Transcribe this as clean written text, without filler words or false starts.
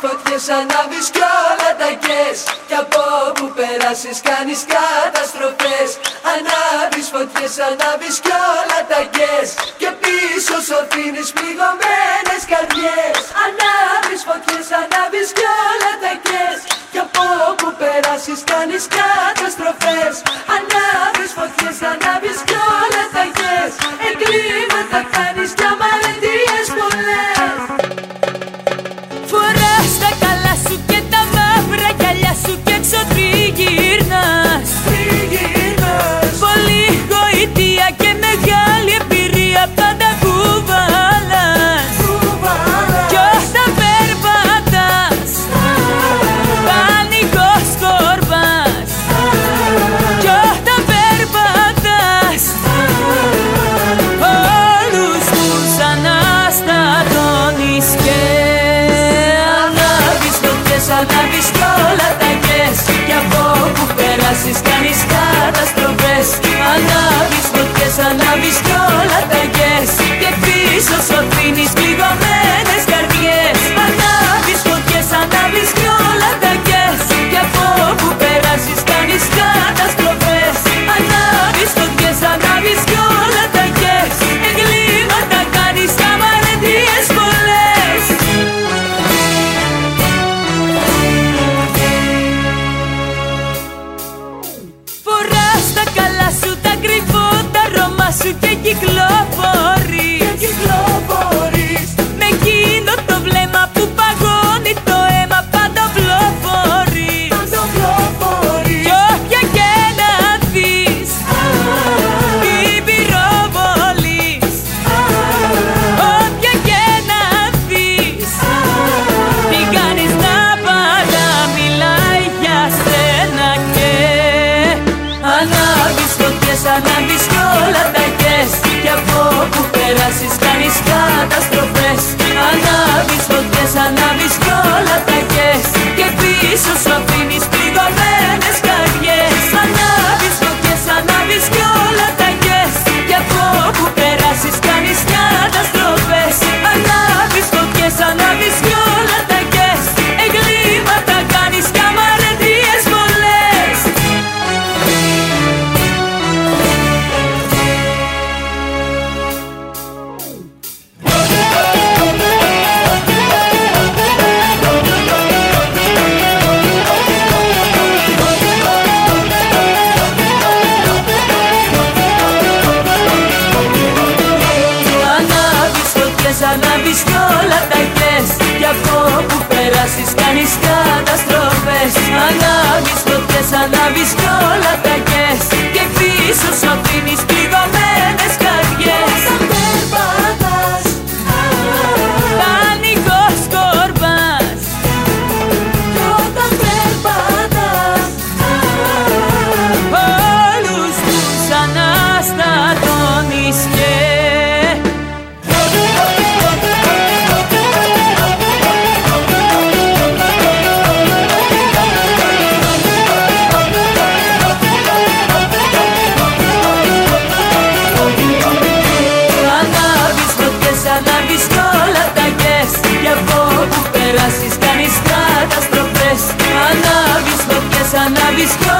φωτιές ανάβεις κι όλα τα κες. Κι από όπου περάσεις κάνεις καταστροφές. Ανάβεις φωτιές, ανάβεις κι όλα τα κες. Και πίσω σου αφήνεις πληγωμένες καρδιές. Ανάβεις φωτιές, ανάβεις κι όλα τα κες. Κι από όπου περάσεις κάνεις καταστροφές. Ανάβεις φωτιές, ανάβεις κι όλα τα κες. Εγκλήματα κάνεις κι αμαρτίες πολλές. Φοράς τα καλά σου και τα μαύρα γυαλιά σου και έξω τριγυρνάς. Πολύ γοητεία και μεγάλη εμπειρία πάντα κουβαλάς. Κι όταν περπατάς πανικός κορβάς. Κι όταν περπατάς όλους τους αναστατώνεις και ανάβεις κι όλα τα κες. Κι από όπου περάσεις κάνεις καταστροφές. Ανάβεις φωτιές, ανάβεις κι όλα τα κες. Και πίσω σου αφήνεις πληγωμένες καρδιές. Ανάβεις φωτιές, ανάβεις κι όλα τα κες. Κι από όπου περάσεις κάνεις καταστροφές. Ανάβεις φωτιές, ανάβεις κι όλα τα κες. Εγκλήματα κάνεις κι αμαρτίες πολλές. Φοράς τα καλά σου, τα κρυφό, τα αρώμα σου και κυκλοφορείς. Με εκείνο το βλέμμα που παγώνει το αίμα πάντα βλοφορείς. Κι όποια και να δεις την πυροβολείς. Όποια και να δεις την κάνεις να πάντα μιλάει για σένα και ανάβεις φωτιές, ανάβεις κι όλα τα κες. Κι από όπου περάσεις κάνεις καταστροφές. Ανάβεις φωτιές, ανάβεις κι όλα τα κες. Και πίσω σου αφήνεις πληγωμένες καρδιές. Ανάβεις φωτιές, ανάβεις κι όλα τα κες. Κι από όπου περάσεις κάνεις καταστροφές. Ανάβεις φωτιές, ανάβεις κι όλα τα κες. Εγκλήματα κάνεις κι αμαρτίες πολλές. Ανάβεις κι όλα τα κες. Κι από όπου περάσεις κάνεις καταστροφές. Ανάβεις φωτιές, ανάβεις κι όλα τα κες. Και πίσω σου αφήνεις πληγωμένες καρδιές. Πανικός κορβάς. Κι όταν περπατάς όλους τους αναστατώνεις και ανάβεις κι όλα τα κες. Κι από όπου περάσεις κάνεις καταστροφές. Ανάβεις φωτιές, ανάβεις κι